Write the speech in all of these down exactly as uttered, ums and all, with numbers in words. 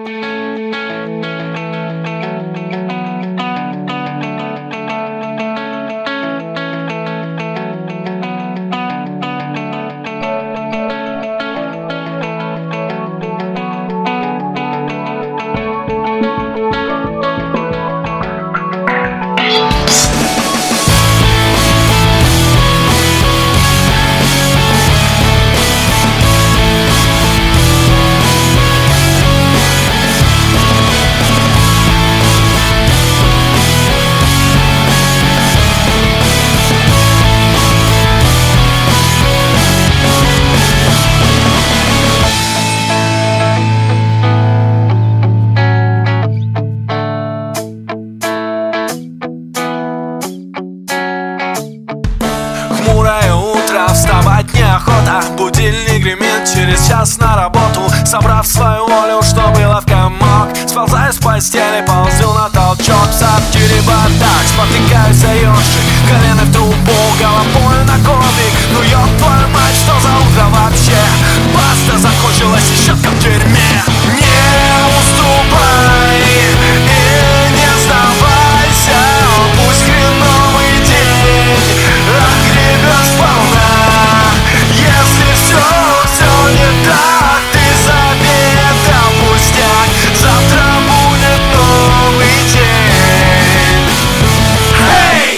Хмурое утро, вставать неохота. Будильник гремит, через час на работу. Собрав свою волю, что было в комок, сползаю с постели, ползу на толчок. В сортире бардак, спотыкаюсь за ёршик, колено в трубу, головой на коврик. Ну ёб твою мать, что за утро вообще? Баста закончилась и щетка в тюрьме. Не уступай и не сдавайся, пусть хреновый день отгребешь сполна. Если все, все не так, ты забей это пустяк. Завтра будет новый день. Эй!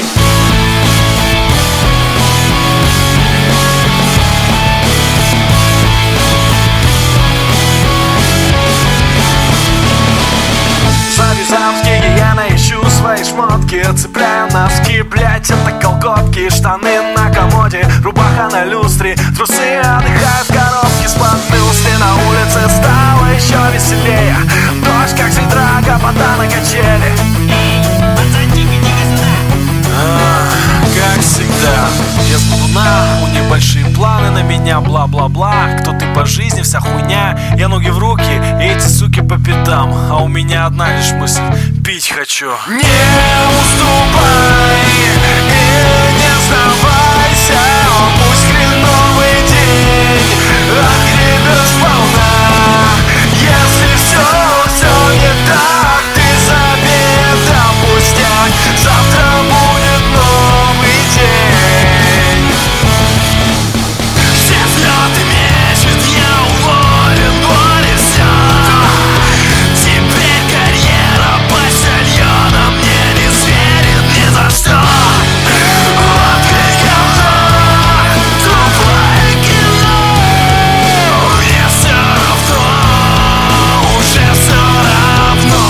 Завязав гигиена, ищу свои шмотки, цепляю носки, блять, это колготки. Штаны на комоде, рубаха на люстре, трусы отдыхают в коробке. Споткнулся на улице, стало еще веселее. Дождь как с ведра, гопота на качели. А, как всегда, без луна, у небольшие планы на меня, бла-бла-бла. Кто ты по жизни, вся хуйня. Я ноги в руки, и эти суки по пятам. А у меня одна лишь мысль: пить хочу. Не уступай и не сдавайся, пусть хреновый день отгребешь сполна. Если все, все не так, ты забей это пустяк. Завтра будет новый день. Все взлеты мечет, я уволен, вот и все. Теперь карьера почтальона мне не сверит ни за что. Вот как говно, тупое кино. Мне все равно, уже все равно.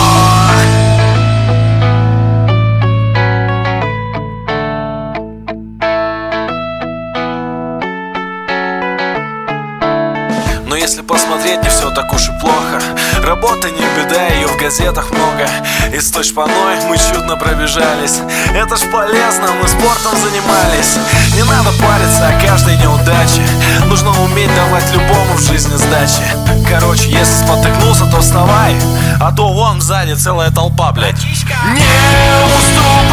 Но если посмотреть, не все так уж и плохо. Работа не беда, ее в газетах много. И с той шпаной мы чудно пробежались. Это ж полезно, мы спортом занимались. Не надо париться о каждой неудаче. Нужно уметь давать любому в жизни сдачи. Короче, если спотыкнулся, то вставай, а то вон сзади целая толпа, блядь. Не уступай